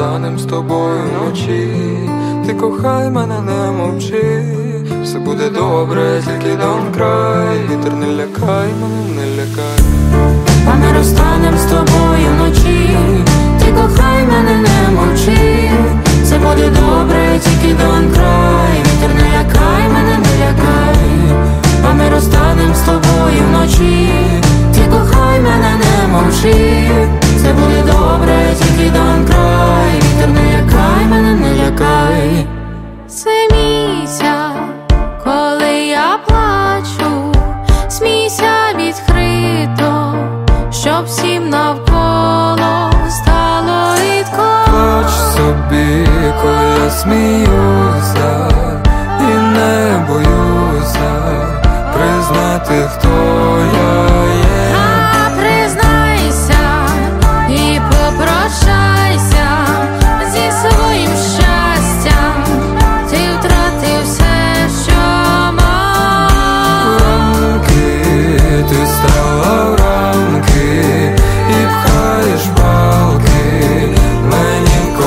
розстанем з тобою вночі. Ти кохай мене, не мовчи, все буде добре, тільки don't cry. Вітер не лякай мене, не лякай. А ми розстанем з тобою вночі. Ти кохай мене, не мовчи, все буде добре, тільки don't cry. Вітер не лякай мене, не лякай. А ми розстанем з тобою вночі. Ти кохай мене, не мовчи, все буде добре, тільки don't cry. Вітер не лякай мене, не лякай. Смійся, коли я плачу, смійся відкрито, щоб всім навколо стало рідко. Плач собі, коли я сміюся, і не боюся признати, хто я є. А признайся і попрощайся зі своїм щастям. Ти втратив все, що мав. Рамки, ти стала в рамки і пхаєш палки мені в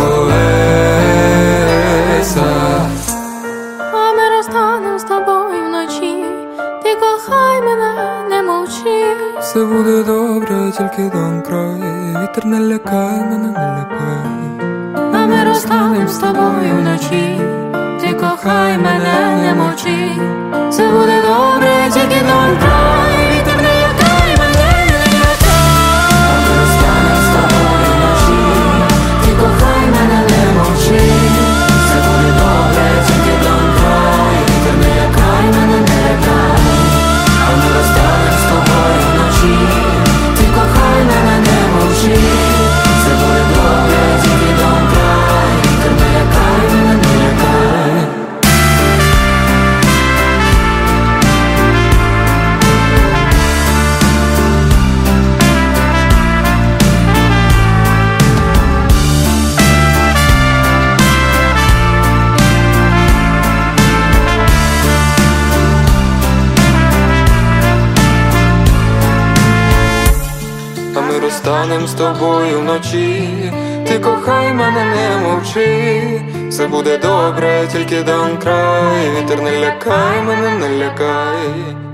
колеса. А ми розстанем з тобою вночі. Ти кохай мене, не мовчи. Все буде добре, тільки don't cry. Вітер не лякай мене, не лякай. А ми розстанем з тобою вночі. Ти кохай мене, не мовчи. Все буде добре, тільки don't cry. Вітер не лякай мене, не лякай. А ми розстанем з тобою вночі. Ти кохай мене, не мовчи. Все буде добре, тільки don't cry. Вітер не лякай мене, не лякай. А ми розстанем з тобою вночі. Ти кохай мене, не мовчи. Все буде добре, тільки don't cry. Вітер не лякай мене, не лякай. А ми розстанем з тобою вночі. Ти кохай мене, не мовчи, все буде добре, тільки don't cry. Вітер не лякай мене, не лякай.